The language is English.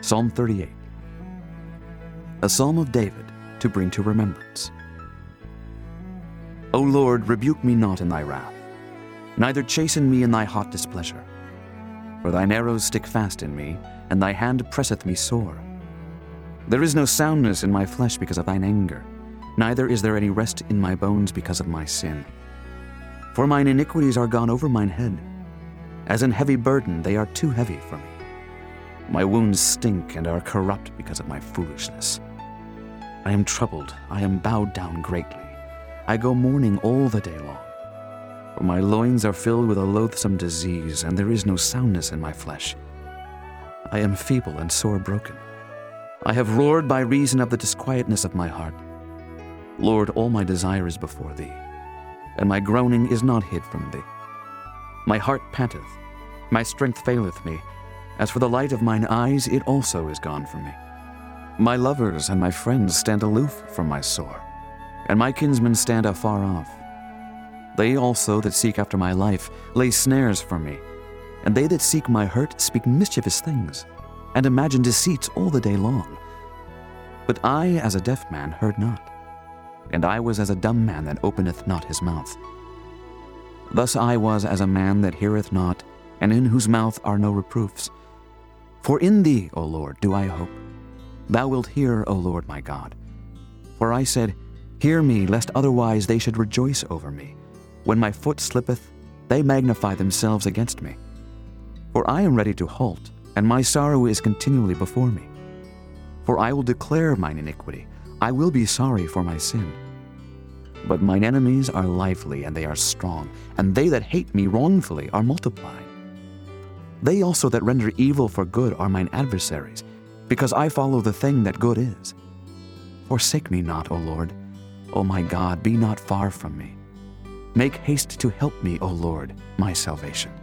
Psalm 38. A psalm of David to bring to remembrance. O Lord, rebuke me not in thy wrath, neither chasten me in thy hot displeasure. For thine arrows stick fast in me, and thy hand presseth me sore. There is no soundness in my flesh because of thine anger, neither is there any rest in my bones because of my sin. For mine iniquities are gone over mine head. As an heavy burden, they are too heavy for me. My wounds stink and are corrupt because of my foolishness. I am troubled, I am bowed down greatly. I go mourning all the day long. For my loins are filled with a loathsome disease, and there is no soundness in my flesh. I am feeble and sore broken. I have roared by reason of the disquietness of my heart. Lord, all my desire is before thee, and my groaning is not hid from thee. My heart panteth, my strength faileth me. As for the light of mine eyes, it also is gone from me. My lovers and my friends stand aloof from my sore, and my kinsmen stand afar off. They also that seek after my life lay snares for me, and they that seek my hurt speak mischievous things, and imagine deceits all the day long. But I, as a deaf man, heard not, and I was as a dumb man that openeth not his mouth. Thus I was as a man that heareth not, and in whose mouth are no reproofs. For in thee, O Lord, do I hope. Thou wilt hear, O Lord my God. For I said, hear me, lest otherwise they should rejoice over me. When my foot slippeth, they magnify themselves against me. For I am ready to halt, and my sorrow is continually before me. For I will declare mine iniquity, I will be sorry for my sin. But mine enemies are lively, and they are strong, and they that hate me wrongfully are multiplied. They also that render evil for good are mine adversaries, because I follow the thing that good is. Forsake me not, O Lord. O my God, be not far from me. Make haste to help me, O Lord, my salvation.